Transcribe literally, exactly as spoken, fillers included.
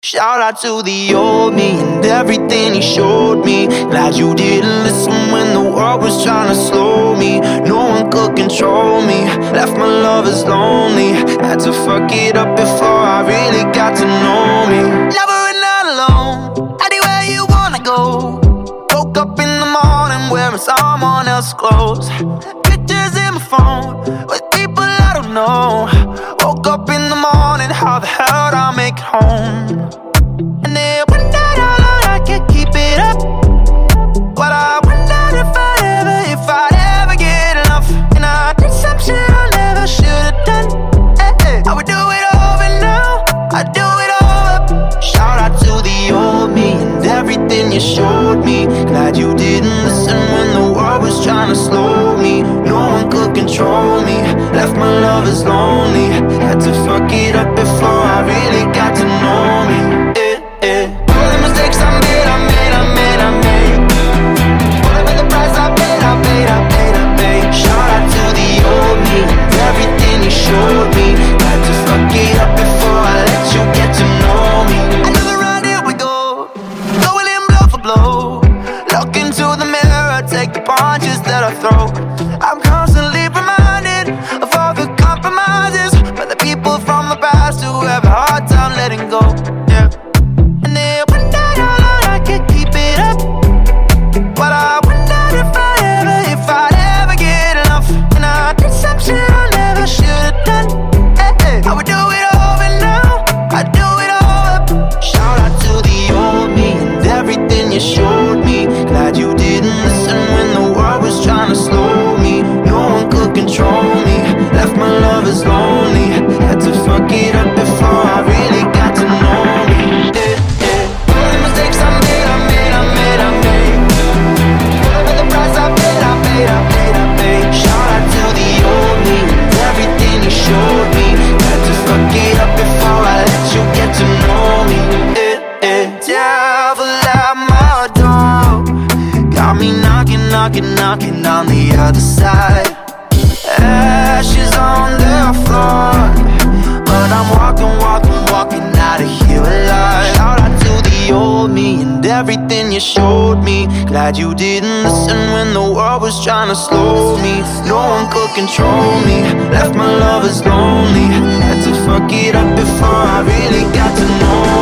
Shout out to the old me and everything he showed me. Glad you didn't listen when the world was trying to slow me. No one could control me, left my lovers lonely. Had to fuck it up before I really got to know me. Never and not alone, anywhere you wanna go. Woke up in the morning wearing someone else's clothes. Pictures in my phone with people I don't know. Woke up in the morning, how the hell did I make it home? And then wondered how long I could keep it up. But I wondered if I'd ever, if I'd ever get enough. And I did some shit I never should've done. Hey, hey. I would do it over now, I'd do it over. Shout out to the old me and everything you showed me. Glad you didn't listen when the world was trying to slow me. No one could control me, left my lovers lonely. Had to fuck it up before I really got to know me. Eh, eh. All the mistakes I made, I made, I made, I made. Whatever the price I paid, I paid, I paid, I paid. Shout out to the old me and everything you showed me. Had to fuck it up before I let you get to know me. Another round, here we go, going in blow for blow. Look into the mirror, take the punches that I throw. I'm constantly reminded of all the compromises by the people from the past who have a hard time letting go. Yeah. And they wondered how long I could keep it up. But I wondered if I'd ever, if I'd ever get enough. And I did some shit I never should've done. Hey, hey. I would do it over now, I'd do it over. Shout out to the old me and everything you showed me. Glad you didn't listen when the world was trying to slow me. No one could control me, left my lovers lonely. Had to fuck it up before I really got to know me. Yeah, yeah. All the mistakes I made, I made, I made, I made. Whatever the price I paid, I paid, I paid, I paid. Shout out to the old me and everything you showed me. Had to fuck it up before I let you get to know me. Yeah, yeah. Devil at my door, got me knocking, knocking, knocking on the other side. Ashes on the floor, but I'm walking, walking, walking out of here alive. Shout out to the old me and everything you showed me. Glad you didn't listen when the world was trying to slow me. No one could control me, left my lovers lonely. Had to fuck it up before I really got to know